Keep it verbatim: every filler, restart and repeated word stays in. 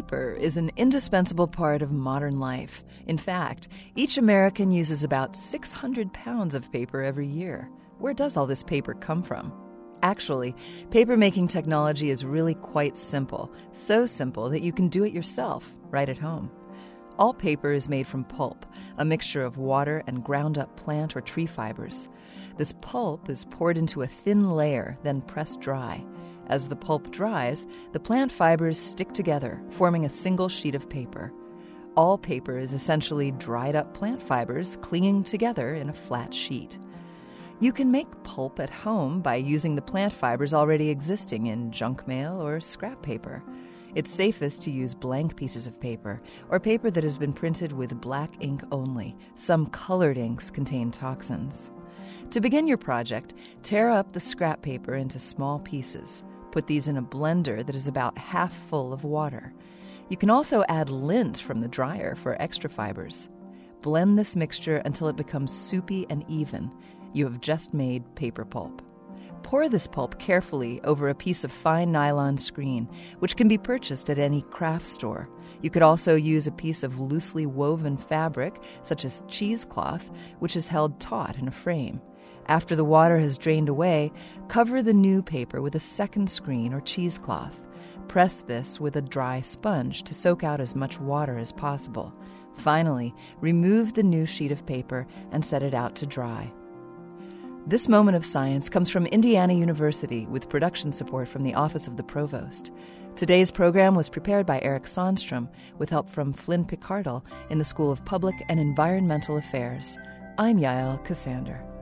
Paper is an indispensable part of modern life. In fact, each American uses about six hundred pounds of paper every year. Where does all this paper come from? Actually, paper-making technology is really quite simple, so simple that you can do it yourself right at home. All paper is made from pulp, a mixture of water and ground-up plant or tree fibers. This pulp is poured into a thin layer, then pressed dry. As the pulp dries, the plant fibers stick together, forming a single sheet of paper. All paper is essentially dried-up plant fibers clinging together in a flat sheet. You can make pulp at home by using the plant fibers already existing in junk mail or scrap paper. It's safest to use blank pieces of paper or paper that has been printed with black ink only. Some colored inks contain toxins. To begin your project, tear up the scrap paper into small pieces. Put these in a blender that is about half full of water. You can also add lint from the dryer for extra fibers. Blend this mixture until it becomes soupy and even. You have just made paper pulp. Pour this pulp carefully over a piece of fine nylon screen, which can be purchased at any craft store. You could also use a piece of loosely woven fabric, such as cheesecloth, which is held taut in a frame. After the water has drained away, cover the new paper with a second screen or cheesecloth. Press this with a dry sponge to soak out as much water as possible. Finally, remove the new sheet of paper and set it out to dry. This moment of science comes from Indiana University with production support from the Office of the Provost. Today's program was prepared by Eric Sandstrom with help from Flynn Picardal in the School of Public and Environmental Affairs. I'm Yael Cassander.